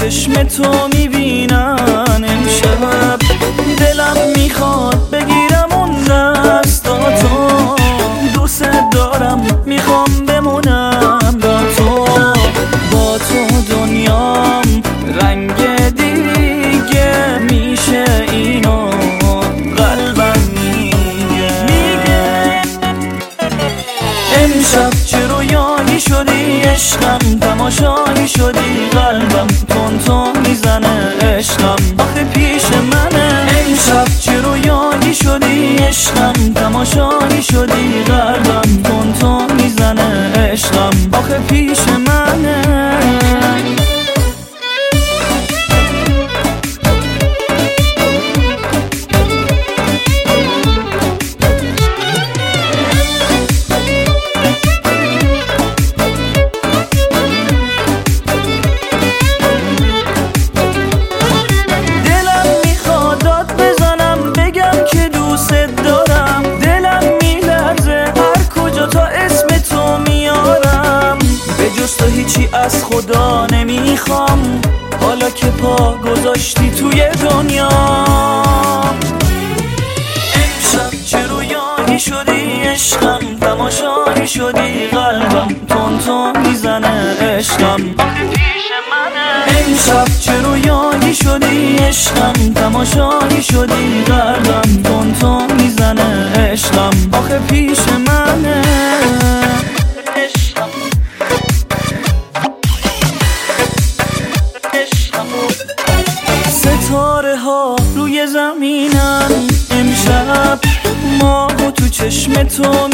چشم تو میبینن امشب. دلم میخواد بگیرم اون دستاتو، دوست دارم میخوام بمونم با تو. با تو دنیام رنگ دیگه میشه، اینو قلبم میگه. امشب چه رویایی شدی عشقم، تماشایی شدی قلبم تون تون میزنه عشقم آخه پیش منه. امشب چه رویایی شدی عشقم، تماشایی شدی قلبم تون تون میزنه عشقم آخه پیش منه. تو هیچی از خدا نمیخوام، حالا که پا گذاشتی توی دنیا. امشب چه رویایی شدی عشقم، تماشایی شدی قلبم تون تون میزنه عشقم آخه پیش منه. امشب چه رویایی شدی عشقم، تماشایی شدی قلبم تون تون میزنه عشقم آخه پیش منه. ستاره ها روی زمینن امشب، ماهو تو چشم تو